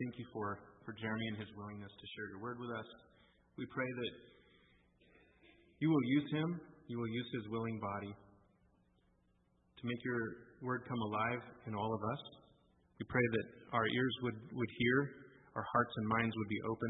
thank you for Jeremy and his willingness to share your word with us. We pray that you will use him, you will use his willing body to make your word come alive in all of us. We pray that our ears would hear, our hearts and minds would be open.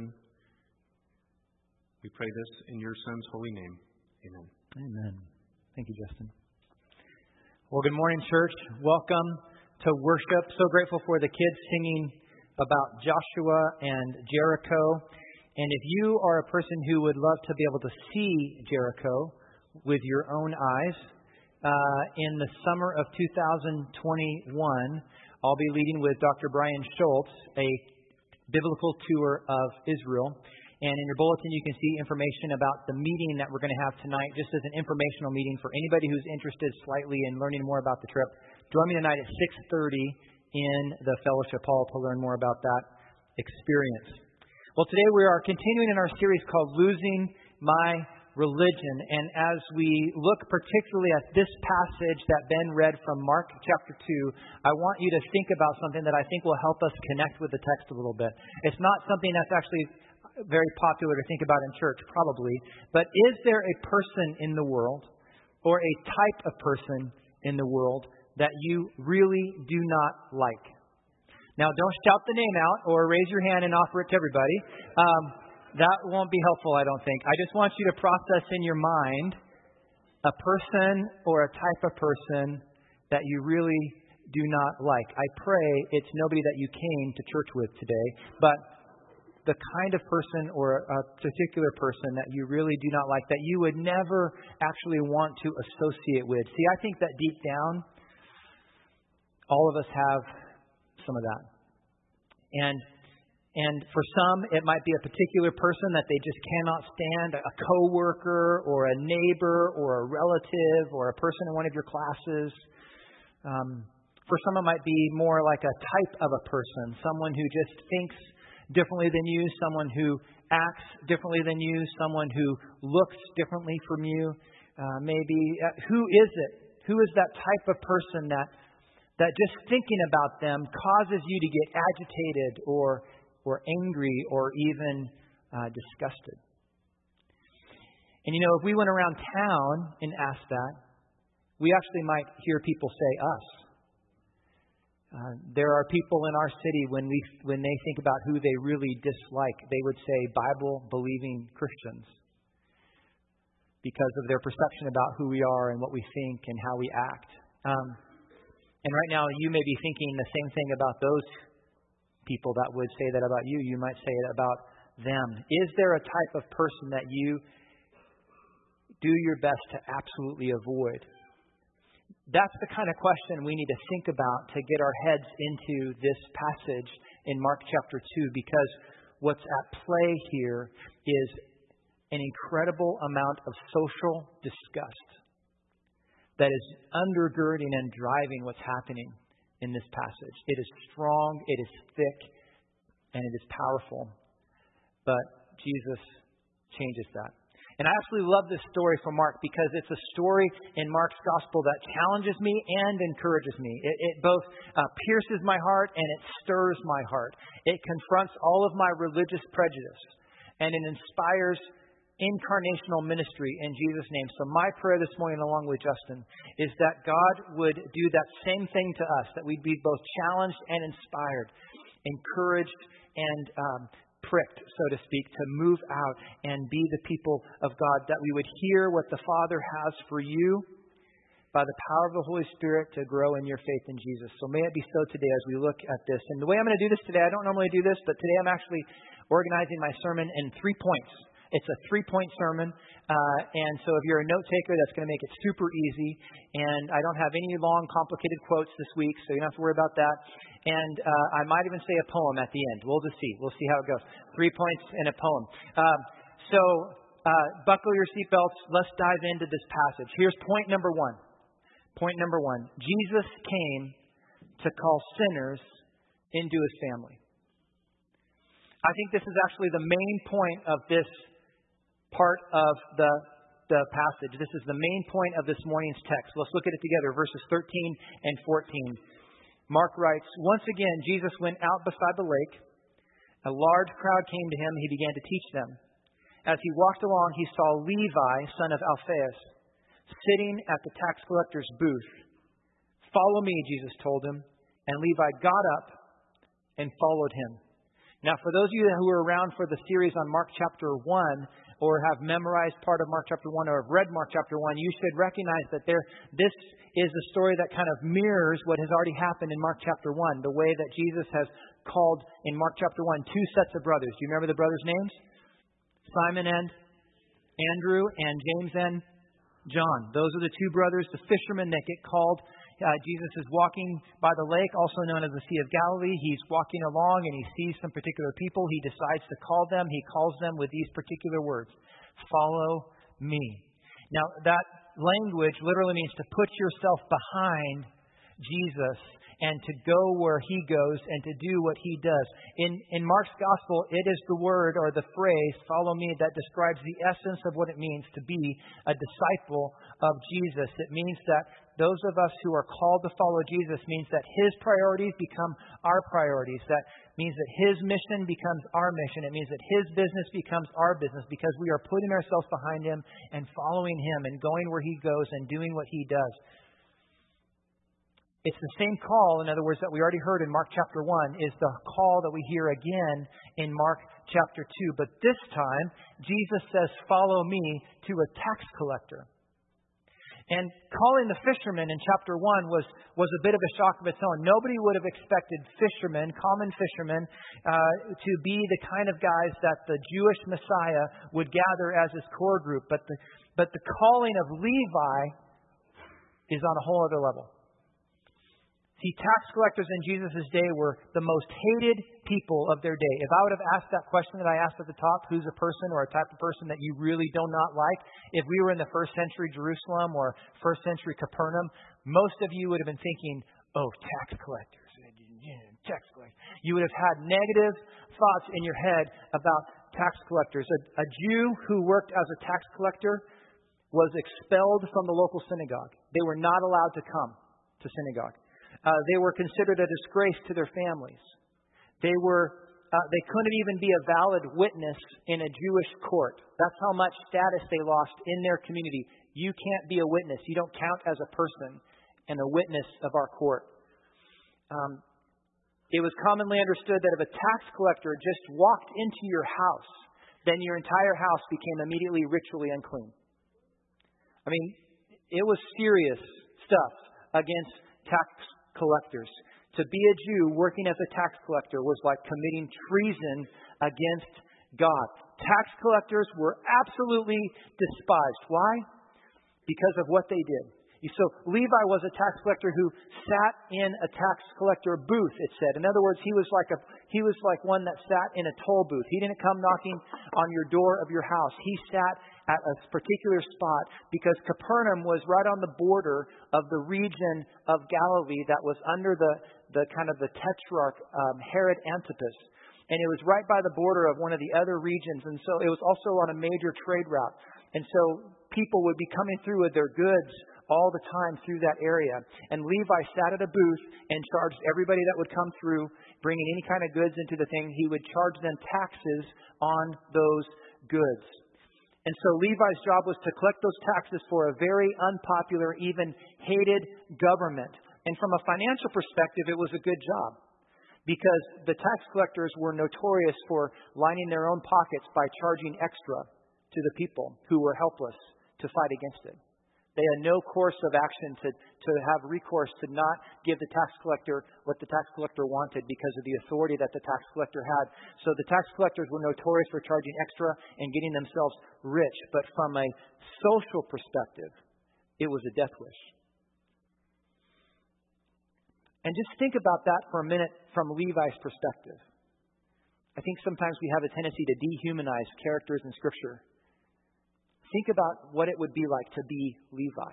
We pray this in your Son's holy name. Amen. Amen. Thank you, Justin. Well, good morning, church. Welcome to worship. So grateful for the kids singing about Joshua and Jericho. And if you are a person who would love to be able to see Jericho with your own eyes, in the summer of 2021, I'll be leading with Dr. Brian Schultz a biblical tour of Israel. And in your bulletin, you can see information about the meeting that we're going to have tonight, just as an informational meeting for anybody who's interested slightly in learning more about the trip. Join me tonight at 6:30 in the fellowship hall to learn more about that experience. Well, today we are continuing in our series called Losing My Religion. And as we look particularly at this passage that Ben read from Mark chapter 2, I want you to think about something that I think will help us connect with the text a little bit. It's not something that's actually very popular to think about in church, probably. But is there a person in the world or a type of person in the world that you really do not like? Now, don't shout the name out or raise your hand and offer it to everybody. That won't be helpful, I don't think. I just want you to process in your mind a person or a type of person that you really do not like. I pray it's nobody that you came to church with today, but the kind of person or a particular person that you really do not like, that you would never actually want to associate with. See, I think that deep down, all of us have some of that. And for some, it might be a particular person that they just cannot stand, a coworker or a neighbor or a relative or a person in one of your classes. For some, it might be more like a type of a person, someone who just thinks differently than you, someone who acts differently than you, someone who looks differently from you. Maybe who is it? Who is that type of person that just thinking about them causes you to get agitated or angry or even disgusted? And if we went around town and asked that, we actually might hear people say us. There are people in our city when they think about who they really dislike, they would say Bible-believing Christians because of their perception about who we are and what we think and how we act. And right now, you may be thinking the same thing about those people that would say that about you. You might say it about them. Is there a type of person that you do your best to absolutely avoid? That's the kind of question we need to think about to get our heads into this passage in Mark chapter 2, because what's at play here is an incredible amount of social disgust that is undergirding and driving what's happening in this passage. It is strong, it is thick, and it is powerful. But Jesus changes that. And I absolutely love this story from Mark because it's a story in Mark's gospel that challenges me and encourages me. It both pierces my heart and it stirs my heart. It confronts all of my religious prejudice and it inspires incarnational ministry in Jesus' name. So my prayer this morning, along with Justin, is that God would do that same thing to us, that we'd be both challenged and inspired, encouraged and pricked, so to speak, to move out and be the people of God, that we would hear what the Father has for you by the power of the Holy Spirit to grow in your faith in Jesus. So may it be so today as we look at this. And the way I'm going to do this today, I don't normally do this, but today I'm actually organizing my sermon in 3 points. It's a 3-point sermon, and so if you're a note taker, that's going to make it super easy. And I don't have any long, complicated quotes this week, so you don't have to worry about that. And I might even say a poem at the end. We'll just see. We'll see how it goes. 3 points and a poem. So buckle your seatbelts. Let's dive into this passage. Here's point number 1. Point number 1. Jesus came to call sinners into his family. I think this is actually the main point of this part of the passage. This is the main point of this morning's text. Let's look at it together, verses 13 and 14. Mark writes, "Once again, Jesus went out beside the lake. A large crowd came to him. He began to teach them. As he walked along, he saw Levi, son of Alphaeus, sitting at the tax collector's booth. "Follow me," Jesus told him. And Levi got up and followed him. Now, for those of you who were around for the series on Mark chapter 1, or have memorized part of Mark chapter 1, or have read Mark chapter 1, you should recognize that this is a story that kind of mirrors what has already happened in Mark chapter 1, the way that Jesus has called in Mark chapter 1 two sets of brothers. Do you remember the brothers' names? Simon and Andrew, and James and John. Those are the two brothers, the fishermen that get called. Jesus is walking by the lake, also known as the Sea of Galilee. He's walking along and he sees some particular people. He decides to call them. He calls them with these particular words: "Follow me." Now, that language literally means to put yourself behind Jesus and to go where he goes and to do what he does. In Mark's gospel, it is the word or the phrase, "follow me," that describes the essence of what it means to be a disciple of Jesus. It means that those of us who are called to follow Jesus means that his priorities become our priorities. That means that his mission becomes our mission. It means that his business becomes our business because we are putting ourselves behind him and following him and going where he goes and doing what he does. It's the same call, in other words, that we already heard in Mark chapter 1, is the call that we hear again in Mark chapter 2. But this time, Jesus says, "Follow me," to a tax collector. And calling the fishermen in chapter 1 was a bit of a shock of its own. Nobody would have expected fishermen, common fishermen, to be the kind of guys that the Jewish Messiah would gather as his core group. But the calling of Levi is on a whole other level. See, tax collectors in Jesus' day were the most hated people of their day. If I would have asked that question that I asked at the top, who's a person or a type of person that you really do not like, if we were in the first century Jerusalem or first century Capernaum, most of you would have been thinking, "Oh, tax collectors. Tax collectors." You would have had negative thoughts in your head about tax collectors. A Jew who worked as a tax collector was expelled from the local synagogue. They were not allowed to come to synagogue. They were considered a disgrace to their families. They couldn't even be a valid witness in a Jewish court. That's how much status they lost in their community. You can't be a witness. You don't count as a person and a witness of our court. It was commonly understood that if a tax collector just walked into your house, then your entire house became immediately ritually unclean. I mean, it was serious stuff against tax collectors. To be a Jew working as a tax collector was like committing treason against God. Tax collectors were absolutely despised. Why? Because of what they did. So Levi was a tax collector who sat in a tax collector booth, it said. In other words, he was like one that sat in a toll booth. He didn't come knocking on your door of your house. He sat at a particular spot because Capernaum was right on the border of the region of Galilee that was under the kind of the tetrarch Herod Antipas. And it was right by the border of one of the other regions. And so it was also on a major trade route. And so people would be coming through with their goods all the time through that area. And Levi sat at a booth and charged everybody that would come through, bringing any kind of goods into the thing. He would charge them taxes on those goods. And so Levi's job was to collect those taxes for a very unpopular, even hated government. And from a financial perspective, it was a good job, because the tax collectors were notorious for lining their own pockets by charging extra to the people who were helpless to fight against it. They had no course of action to have recourse to not give the tax collector what the tax collector wanted because of the authority that the tax collector had. So the tax collectors were notorious for charging extra and getting themselves rich. But from a social perspective, it was a death wish. And just think about that for a minute from Levi's perspective. I think sometimes we have a tendency to dehumanize characters in Scripture. Think about what it would be like to be Levi.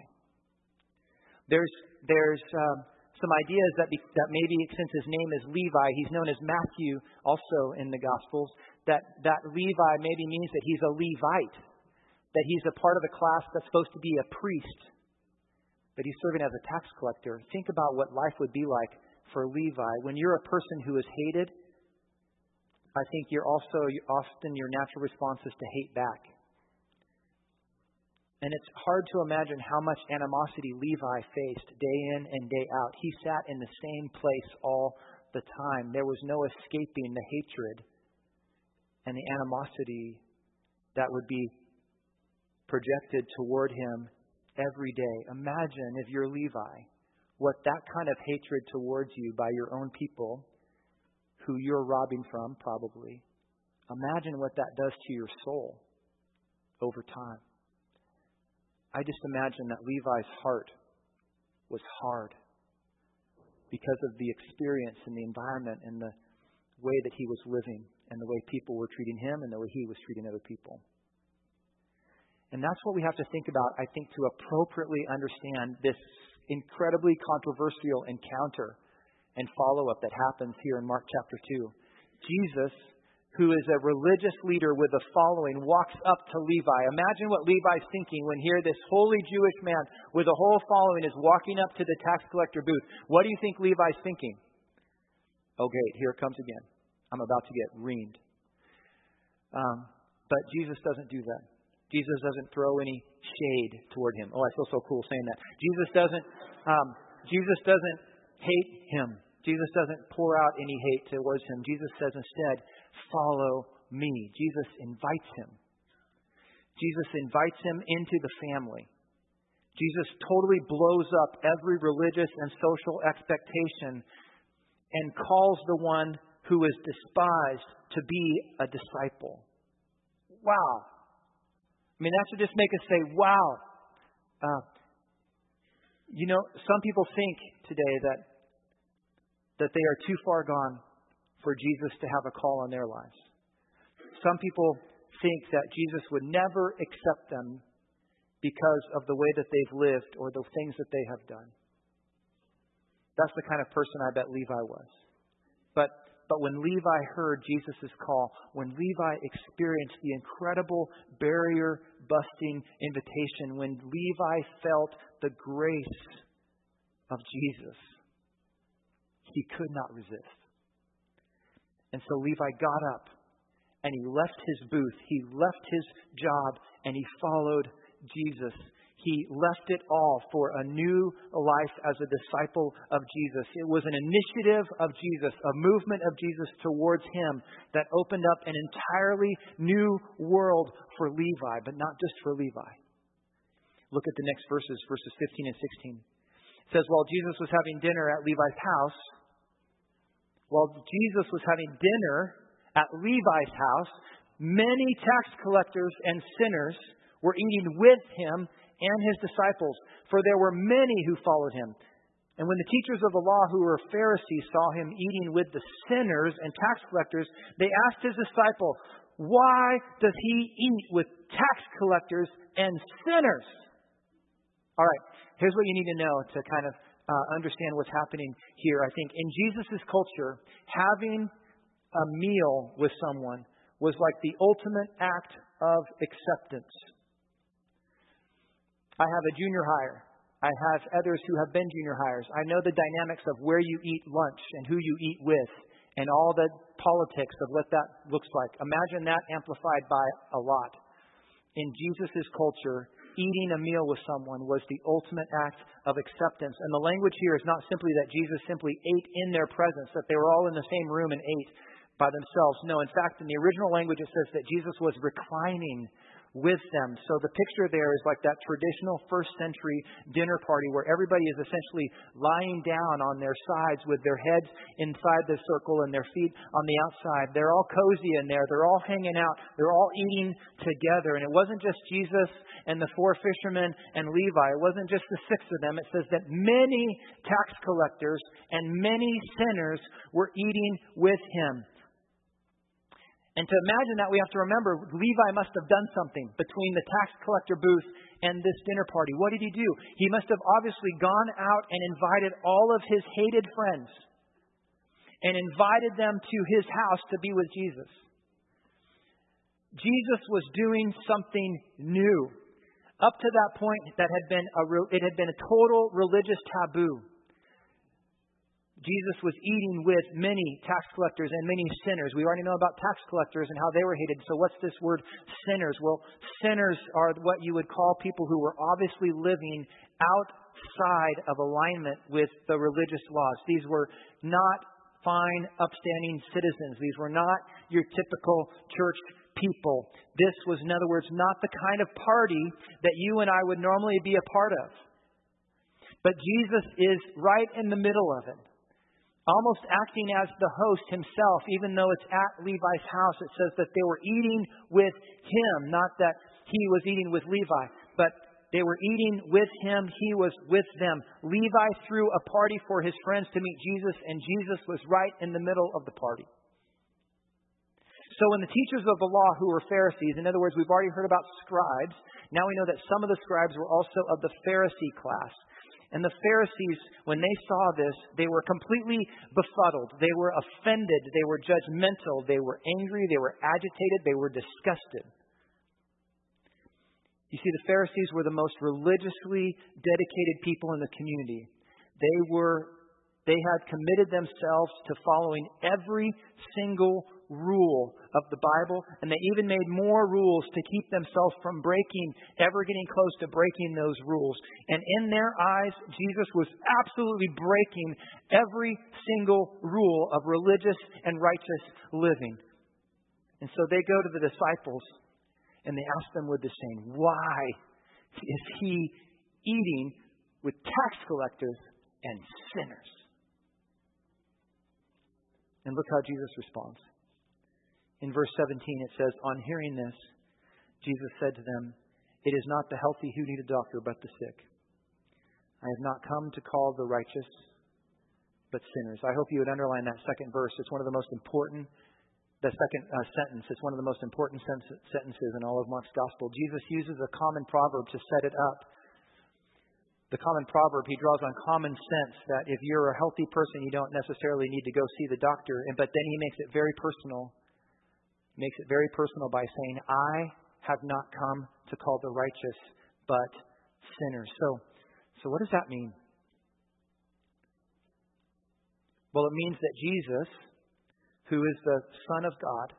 There's some ideas that maybe since his name is Levi, he's known as Matthew also in the Gospels, that Levi maybe means that he's a Levite, that he's a part of a class that's supposed to be a priest, but he's serving as a tax collector. Think about what life would be like for Levi. When you're a person who is hated, I think often your natural response is to hate back. And it's hard to imagine how much animosity Levi faced day in and day out. He sat in the same place all the time. There was no escaping the hatred and the animosity that would be projected toward him every day. Imagine, if you're Levi, what that kind of hatred towards you by your own people, who you're robbing from probably. Imagine what that does to your soul over time. I just imagine that Levi's heart was hard because of the experience and the environment and the way that he was living and the way people were treating him and the way he was treating other people. And that's what we have to think about, I think, to appropriately understand this incredibly controversial encounter and follow-up that happens here in Mark chapter 2. Jesus, who is a religious leader with a following, walks up to Levi. Imagine what Levi's thinking when here this holy Jewish man with a whole following is walking up to the tax collector booth. What do you think Levi's thinking? Okay, here it comes again. I'm about to get reamed. But Jesus doesn't do that. Jesus doesn't throw any shade toward him. Oh, I feel so cool saying that. Jesus doesn't hate him. Jesus doesn't pour out any hate towards him. Jesus says instead, follow me. Jesus invites him. Jesus invites him into the family. Jesus totally blows up every religious and social expectation and calls the one who is despised to be a disciple. Wow. I mean, that should just make us say, wow. Some people think today that they are too far gone for Jesus to have a call on their lives. Some people think that Jesus would never accept them because of the way that they've lived or the things that they have done. That's the kind of person I bet Levi was. But when Levi heard Jesus' call, when Levi experienced the incredible barrier-busting invitation, when Levi felt the grace of Jesus, he could not resist. And so Levi got up and he left his booth, he left his job, and he followed Jesus. He left it all for a new life as a disciple of Jesus. It was an initiative of Jesus, a movement of Jesus towards him that opened up an entirely new world for Levi, but not just for Levi. Look at the next verses 15 and 16. It says, while Jesus was having dinner at Levi's house, many tax collectors and sinners were eating with him and his disciples, for there were many who followed him. And when the teachers of the law who were Pharisees saw him eating with the sinners and tax collectors, they asked his disciple, why does he eat with tax collectors and sinners? All right, here's what you need to know to kind of understand what's happening here. I think in Jesus' culture, having a meal with someone was like the ultimate act of acceptance. I have a junior hire. I have others who have been junior hires. I know the dynamics of where you eat lunch and who you eat with and all the politics of what that looks like. Imagine that amplified by a lot. In Jesus' culture, eating a meal with someone was the ultimate act of acceptance. And the language here is not simply that Jesus simply ate in their presence, that they were all in the same room and ate by themselves. No, in fact, in the original language it says that Jesus was reclining with them. So the picture there is like that traditional first century dinner party where everybody is essentially lying down on their sides with their heads inside the circle and their feet on the outside. They're all cozy in there. They're all hanging out. They're all eating together. And it wasn't just Jesus and the 4 fishermen and Levi. It wasn't just the 6 of them. It says that many tax collectors and many sinners were eating with him. And to imagine that, we have to remember Levi must have done something between the tax collector booth and this dinner party. What did he do? He must have obviously gone out and invited all of his hated friends and invited them to his house to be with Jesus. Jesus was doing something new. Up to that point, it had been a total religious taboo. Jesus was eating with many tax collectors and many sinners. We already know about tax collectors and how they were hated. So what's this word sinners? Well, sinners are what you would call people who were obviously living outside of alignment with the religious laws. These were not fine, upstanding citizens. These were not your typical church people. This was, in other words, not the kind of party that you and I would normally be a part of. But Jesus is right in the middle of it, almost acting as the host himself. Even though it's at Levi's house, it says that they were eating with him, not that he was eating with Levi, but they were eating with him. He was with them. Levi threw a party for his friends to meet Jesus, and Jesus was right in the middle of the party. So when the teachers of the law, who were Pharisees, in other words, we've already heard about scribes. Now we know that some of the scribes were also of the Pharisee class. And the Pharisees, when they saw this, they were completely befuddled. They were offended. They were judgmental. They were angry. They were agitated. They were disgusted. You see, the Pharisees were the most religiously dedicated people in the community. They had committed themselves to following every single rule of the Bible, and they even made more rules to keep themselves from ever getting close to breaking those rules. And in their eyes, Jesus was absolutely breaking every single rule of religious and righteous living. And so they go to the disciples and they ask them with this saying, why is he eating with tax collectors and sinners? And look how Jesus responds. In verse 17 it says, on hearing this, Jesus said to them, it is not the healthy who need a doctor, but the sick. I have not come to call the righteous, but sinners. I hope you would underline that second verse. It's one of the most important, the second sentence. It's one of the most important sentences in all of Mark's gospel. Jesus uses a common proverb to set it up. The common proverb, he draws on common sense that if you're a healthy person, you don't necessarily need to go see the doctor. But then he makes it very personal. Makes it very personal by saying, I have not come to call the righteous, but sinners. So what does that mean? Well, it means that Jesus, who is the Son of God,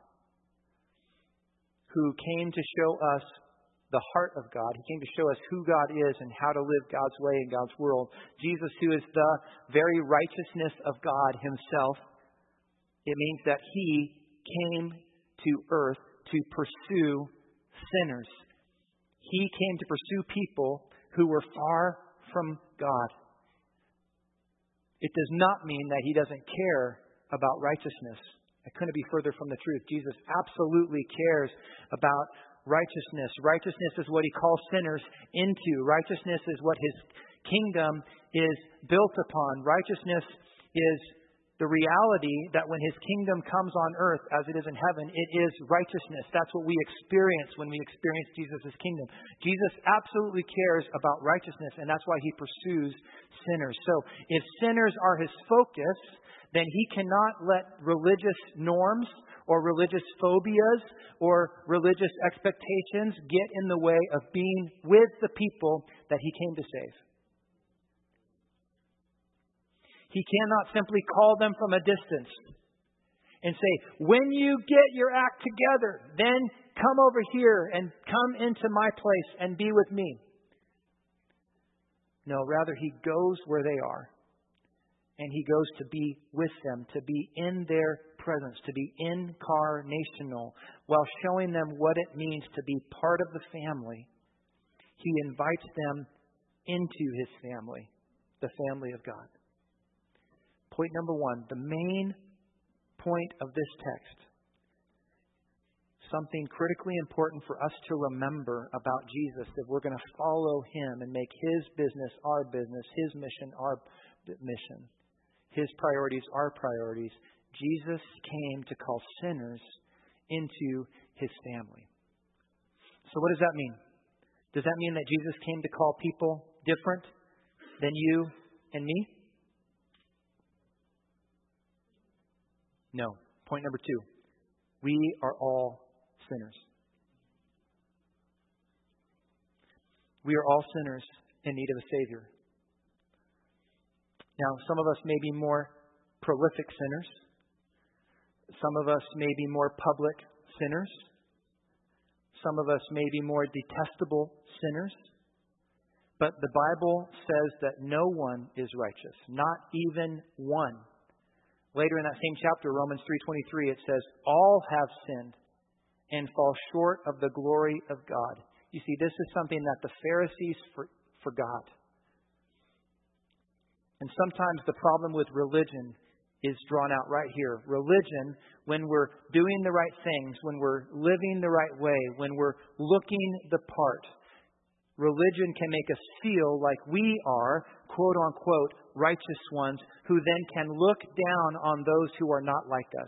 who came to show us the heart of God, he came to show us who God is and how to live God's way in God's world. Jesus, who is the very righteousness of God himself, it means that he came to earth to pursue sinners. He came to pursue people who were far from God. It does not mean that he doesn't care about righteousness. It couldn't be further from the truth. Jesus absolutely cares about righteousness. Righteousness is what he calls sinners into. Righteousness is what his kingdom is built upon. Righteousness is the reality that when his kingdom comes on earth as it is in heaven, it is righteousness. That's what we experience when we experience Jesus' kingdom. Jesus absolutely cares about righteousness, and that's why he pursues sinners. So if sinners are his focus, then he cannot let religious norms or religious phobias or religious expectations get in the way of being with the people that he came to save. He cannot simply call them from a distance and say, when you get your act together, then come over here and come into my place and be with me. No, rather he goes where they are. And he goes to be with them, to be in their presence, to be incarnational, while showing them what it means to be part of the family. He invites them into his family, the family of God. Point number one, the main point of this text, something critically important for us to remember about Jesus, that we're going to follow him and make his business our business, his mission our mission, his priorities our priorities. Jesus came to call sinners into his family. So what does that mean? Does that mean that Jesus came to call people different than you and me? No. Point number two. We are all sinners. We are all sinners in need of a Savior. Now, some of us may be more prolific sinners. Some of us may be more public sinners. Some of us may be more detestable sinners. But the Bible says that no one is righteous, not even one. Later in that same chapter, Romans 3:23, it says, all have sinned and fall short of the glory of God. You see, this is something that the Pharisees forgot. And sometimes the problem with religion is drawn out right here. Religion, when we're doing the right things, when we're living the right way, when we're looking the part, religion can make us feel like we are, quote unquote, righteous ones who then can look down on those who are not like us.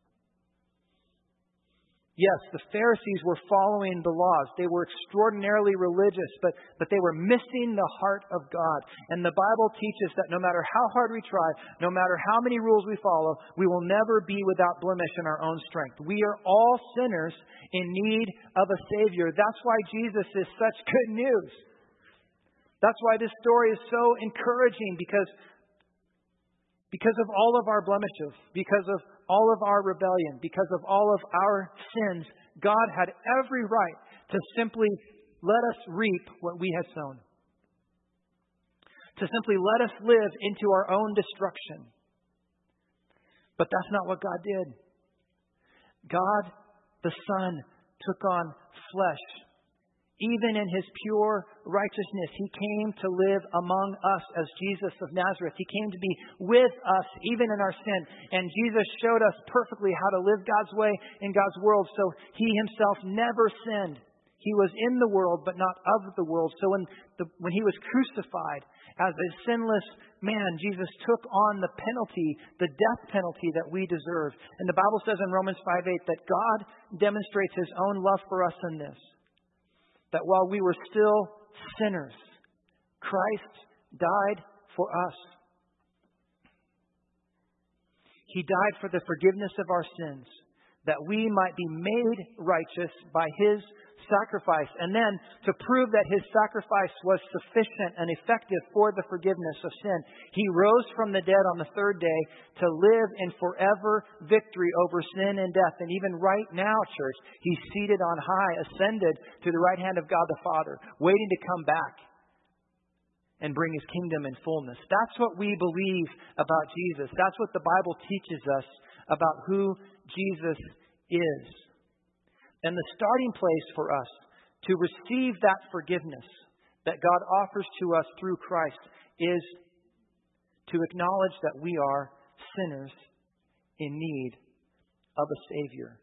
Yes, the Pharisees were following the laws. They were extraordinarily religious, but they were missing the heart of God. And the Bible teaches that no matter how hard we try, no matter how many rules we follow, we will never be without blemish in our own strength. We are all sinners in need of a Savior. That's why Jesus is such good news. That's why this story is so encouraging, because of all of our blemishes, because of all of our rebellion, because of all of our sins, God had every right to simply let us reap what we had sown. To simply let us live into our own destruction. But that's not what God did. God, the Son, took on flesh. Even in His pure righteousness, He came to live among us as Jesus of Nazareth. He came to be with us even in our sin. And Jesus showed us perfectly how to live God's way in God's world. So He Himself never sinned. He was in the world, but not of the world. So when He was crucified as a sinless man, Jesus took on the penalty, the death penalty that we deserve. And the Bible says in Romans 5:8 that God demonstrates His own love for us in this. That while we were still sinners, Christ died for us. He died for the forgiveness of our sins, that we might be made righteous by His sacrifice. And then to prove that His sacrifice was sufficient and effective for the forgiveness of sin, He rose from the dead on the third day to live in forever victory over sin and death. And even right now, church, He's seated on high, ascended to the right hand of God the Father, waiting to come back and bring His kingdom in fullness. That's what we believe about Jesus. That's what the Bible teaches us about who Jesus is. And the starting place for us to receive that forgiveness that God offers to us through Christ is to acknowledge that we are sinners in need of a Savior.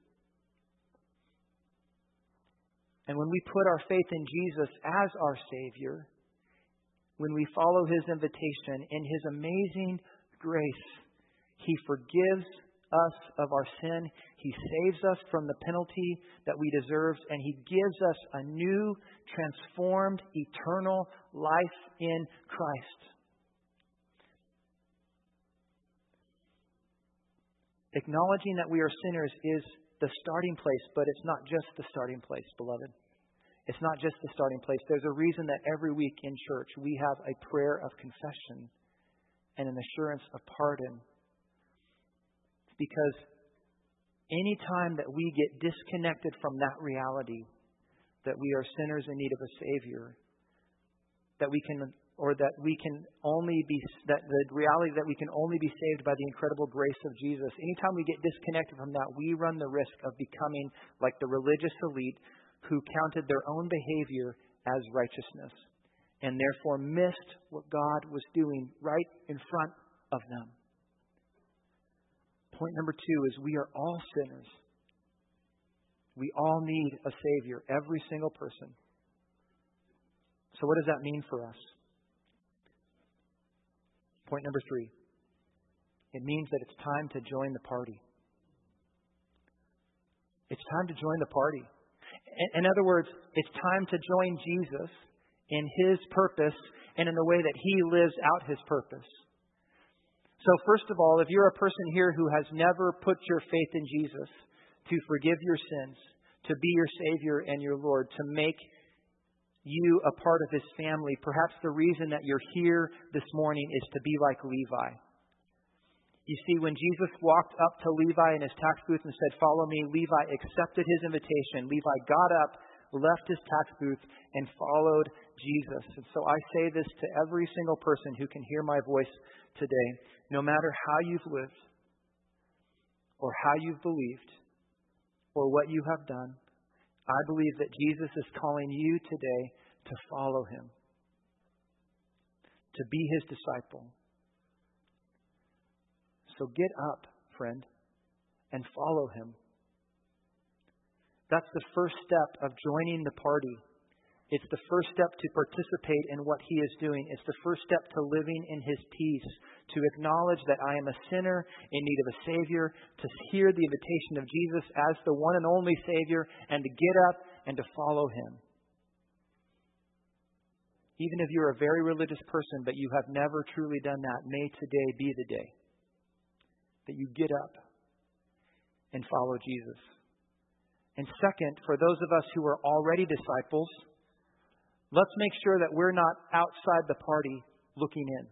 And when we put our faith in Jesus as our Savior, when we follow His invitation, in His amazing grace, He forgives us of our sin. He saves us from the penalty that we deserve, and He gives us a new, transformed, eternal life in Christ. Acknowledging that we are sinners is the starting place, but it's not just the starting place, beloved. It's not just the starting place. There's a reason that every week in church we have a prayer of confession and an assurance of pardon. Because any time that we get disconnected from that reality, that we are sinners in need of a Savior, that the reality that we can only be saved by the incredible grace of Jesus, anytime we get disconnected from that, we run the risk of becoming like the religious elite who counted their own behavior as righteousness and therefore missed what God was doing right in front of them. Point number 2 is we are all sinners. We all need a Savior, every single person. So what does that mean for us? Point number 3. It means that it's time to join the party. It's time to join the party. In other words, it's time to join Jesus in His purpose and in the way that He lives out His purpose. So first of all, if you're a person here who has never put your faith in Jesus to forgive your sins, to be your Savior and your Lord, to make you a part of His family, perhaps the reason that you're here this morning is to be like Levi. You see, when Jesus walked up to Levi in his tax booth and said, "Follow me," Levi accepted his invitation. Levi got up, left his tax booth, and followed Jesus. And so I say this to every single person who can hear my voice today. No matter how you've lived, or how you've believed, or what you have done, I believe that Jesus is calling you today to follow him, to be his disciple. So get up, friend, and follow him. That's the first step of joining the party. It's the first step to participate in what he is doing. It's the first step to living in his peace, to acknowledge that I am a sinner in need of a Savior, to hear the invitation of Jesus as the one and only Savior, and to get up and to follow him. Even if you're a very religious person, but you have never truly done that, may today be the day that you get up and follow Jesus. And second, for those of us who are already disciples, let's make sure that we're not outside the party looking in.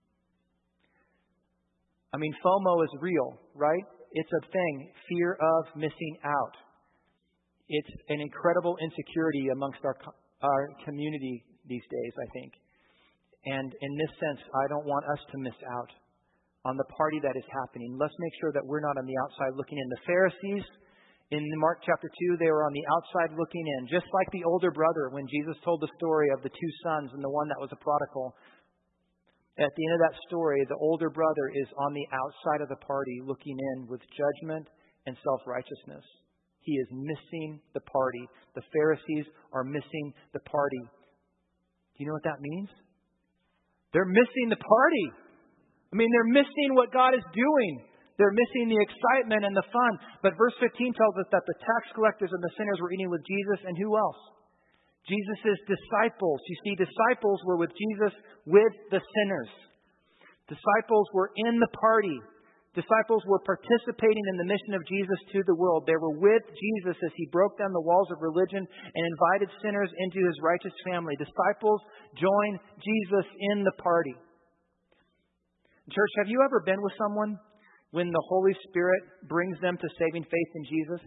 I mean, FOMO is real, right? It's a thing, fear of missing out. It's an incredible insecurity amongst our community these days, I think. And in this sense, I don't want us to miss out on the party that is happening. Let's make sure that we're not on the outside looking in. The Pharisees, in Mark chapter 2, they were on the outside looking in, just like the older brother when Jesus told the story of the two sons and the one that was a prodigal. At the end of that story, the older brother is on the outside of the party looking in with judgment and self-righteousness. He is missing the party. The Pharisees are missing the party. Do you know what that means? They're missing the party. I mean, they're missing what God is doing. They're missing the excitement and the fun. But verse 15 tells us that the tax collectors and the sinners were eating with Jesus, and who else? Jesus' disciples. You see, disciples were with Jesus with the sinners. Disciples were in the party. Disciples were participating in the mission of Jesus to the world. They were with Jesus as he broke down the walls of religion and invited sinners into his righteous family. Disciples join Jesus in the party. Church, have you ever been with someone when the Holy Spirit brings them to saving faith in Jesus?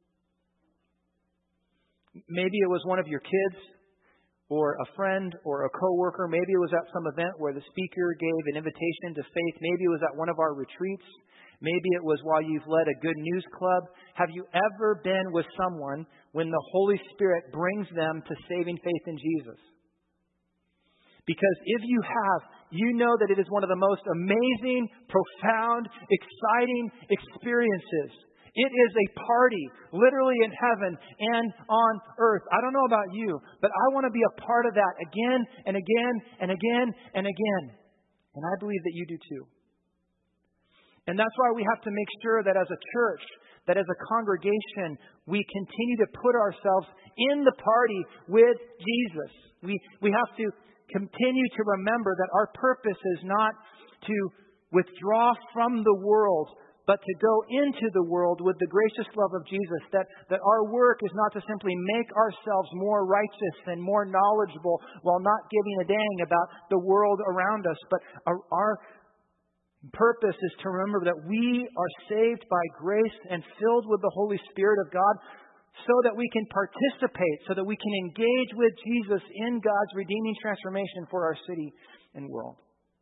Maybe it was one of your kids or a friend or a coworker. Maybe it was at some event where the speaker gave an invitation to faith. Maybe it was at one of our retreats. Maybe it was while you've led a good news club. Have you ever been with someone when the Holy Spirit brings them to saving faith in Jesus? Because if you have, you know that it is one of the most amazing, profound, exciting experiences. It is a party, literally in heaven and on earth. I don't know about you, but I want to be a part of that again and again and again and again. And I believe that you do too. And that's why we have to make sure that as a church, that as a congregation, we continue to put ourselves in the party with Jesus. We have to continue to remember that our purpose is not to withdraw from the world, but to go into the world with the gracious love of Jesus. That our work is not to simply make ourselves more righteous and more knowledgeable while not giving a dang about the world around us. But our purpose is to remember that we are saved by grace and filled with the Holy Spirit of God, so that we can participate, so that we can engage with Jesus in God's redeeming transformation for our city and world.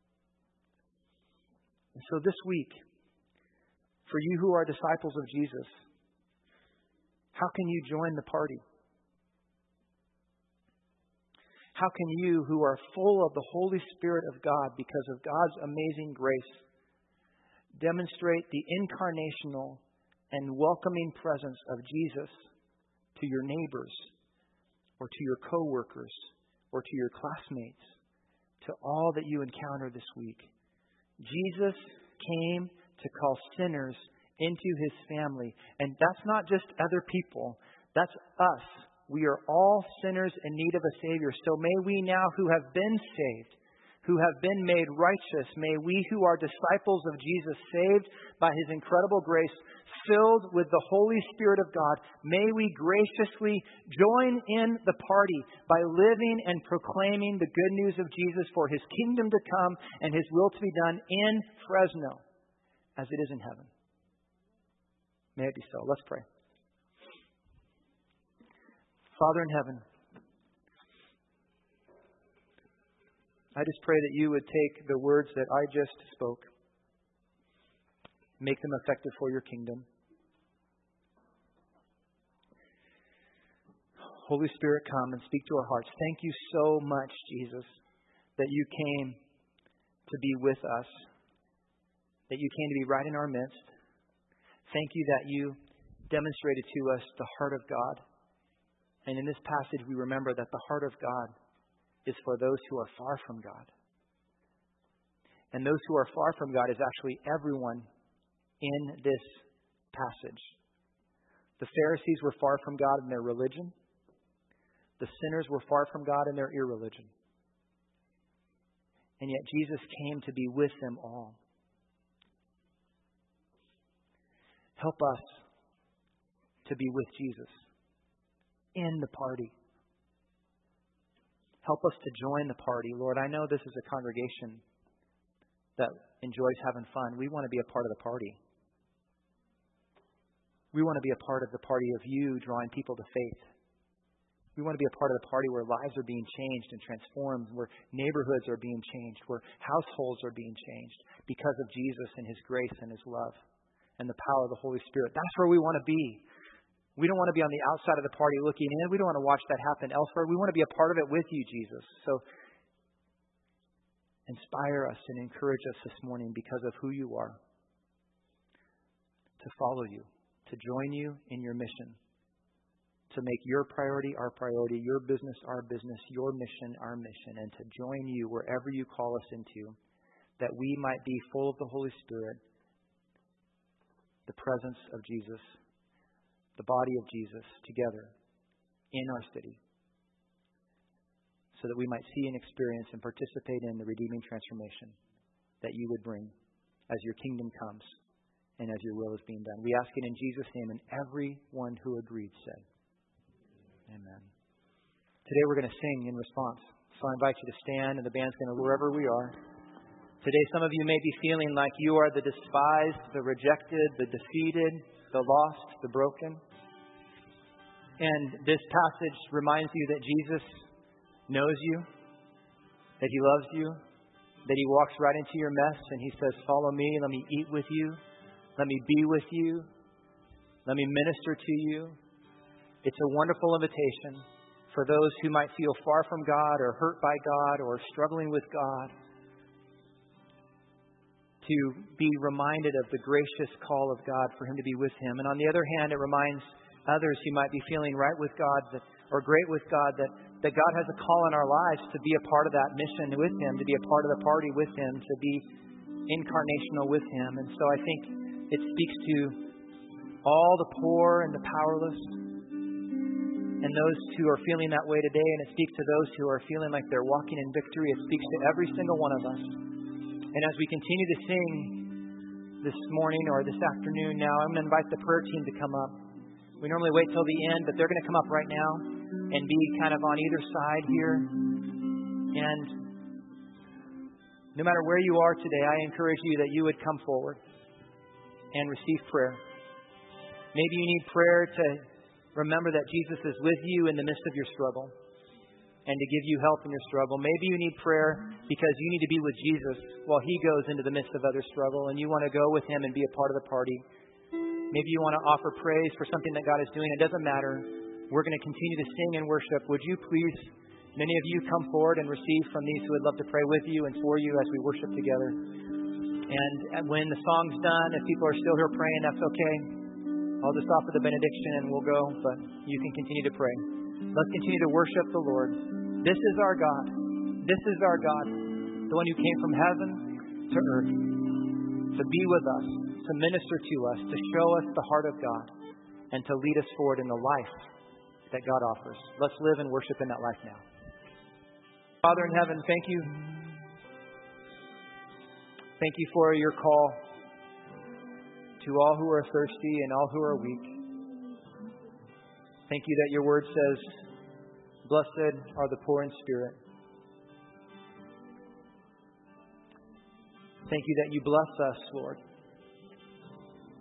And so this week, for you who are disciples of Jesus, how can you join the party? How can you, who are full of the Holy Spirit of God because of God's amazing grace, demonstrate the incarnational and welcoming presence of Jesus to your neighbors, or to your coworkers, or to your classmates, to all that you encounter this week? Jesus came to call sinners into his family. And that's not just other people. That's us. We are all sinners in need of a Savior. So may we now who have been saved, who have been made righteous, may we who are disciples of Jesus, saved by his incredible grace, filled with the Holy Spirit of God, may we graciously join in the party by living and proclaiming the good news of Jesus for his kingdom to come and his will to be done in Fresno as it is in heaven. May it be so. Let's pray. Father in heaven, I just pray that you would take the words that I just spoke, make them effective for your kingdom. Holy Spirit, come and speak to our hearts. Thank you so much, Jesus, that you came to be with us, that you came to be right in our midst. Thank you that you demonstrated to us the heart of God. And in this passage, we remember that the heart of God is for those who are far from God. And those who are far from God is actually everyone in this passage. The Pharisees were far from God in their religion. The sinners were far from God in their irreligion. And yet Jesus came to be with them all. Help us to be with Jesus in the party. Help us to join the party. Lord, I know this is a congregation that enjoys having fun. We want to be a part of the party. We want to be a part of the party of you drawing people to faith. We want to be a part of the party where lives are being changed and transformed, where neighborhoods are being changed, where households are being changed because of Jesus and His grace and His love and the power of the Holy Spirit. That's where we want to be. We don't want to be on the outside of the party looking in. We don't want to watch that happen elsewhere. We want to be a part of it with you, Jesus. So inspire us and encourage us this morning because of who you are, to follow you, to join you in your mission, to make your priority our priority, your business our business, your mission our mission, and to join you wherever you call us into, that we might be full of the Holy Spirit, the presence of Jesus, the body of Jesus together in our city, so that we might see and experience and participate in the redeeming transformation that you would bring as your kingdom comes and as your will is being done. We ask it in Jesus' name, and everyone who agreed said, Amen. Today we're going to sing in response. So I invite you to stand, and the band's going to, wherever we are. Today some of you may be feeling like you are the despised, the rejected, the defeated, the lost, the broken. And this passage reminds you that Jesus knows you, that He loves you, that He walks right into your mess and He says, follow me, let me eat with you, let me be with you, let me minister to you. It's a wonderful invitation for those who might feel far from God or hurt by God or struggling with God, to be reminded of the gracious call of God for Him to be with Him. And on the other hand, it reminds others who might be feeling right with God or great with God that God has a call in our lives to be a part of that mission with Him, to be a part of the party with Him, to be incarnational with Him. And so I think it speaks to all the poor and the powerless and those who are feeling that way today. And it speaks to those who are feeling like they're walking in victory. It speaks to every single one of us. And as we continue to sing this morning or this afternoon now, I'm going to invite the prayer team to come up. We normally wait till the end, but they're going to come up right now and be kind of on either side here. And no matter where you are today, I encourage you that you would come forward and receive prayer. Maybe you need prayer to remember that Jesus is with you in the midst of your struggle and to give you help in your struggle. Maybe you need prayer because you need to be with Jesus while He goes into the midst of other struggle, and you want to go with Him and be a part of the party. Maybe you want to offer praise for something that God is doing. It doesn't matter. We're going to continue to sing and worship. Would you please, many of you, come forward and receive from these who would love to pray with you and for you as we worship together. And when the song's done, if people are still here praying, that's okay. I'll just offer the benediction and we'll go, but you can continue to pray. Let's continue to worship the Lord. This is our God. This is our God, the one who came from heaven to earth to be with us, to minister to us, to show us the heart of God, and to lead us forward in the life that God offers. Let's live and worship in that life now. Father in heaven, thank you. Thank you for your call to all who are thirsty and all who are weak. Thank you that your word says, blessed are the poor in spirit. Thank you that you bless us, Lord,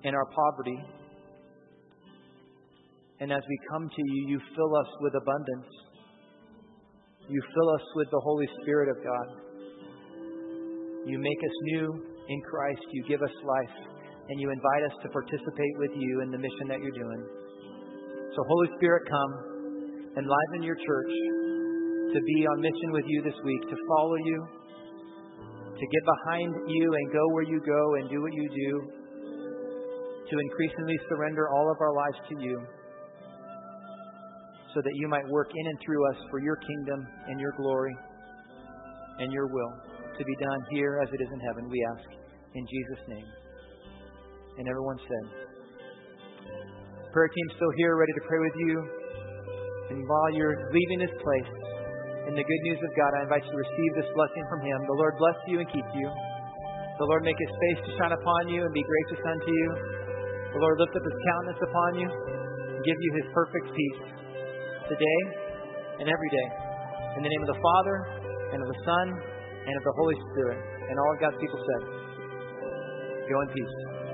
in our poverty. And as we come to you, you fill us with abundance. You fill us with the Holy Spirit of God. You make us new in Christ. You give us life. And you invite us to participate with you in the mission that you're doing. So Holy Spirit, come, enliven your church to be on mission with you this week, to follow you, to get behind you and go where you go and do what you do, to increasingly surrender all of our lives to you, so that you might work in and through us for your kingdom and your glory and your will to be done here as it is in heaven, we ask in Jesus' name. And everyone said, prayer team's still here, ready to pray with you. And while you're leaving this place, in the good news of God, I invite you to receive this blessing from Him. The Lord bless you and keep you. The Lord make His face to shine upon you and be gracious unto you. The Lord lift up His countenance upon you and give you His perfect peace today and every day. In the name of the Father, and of the Son, and of the Holy Spirit. And all of God's people said, go in peace.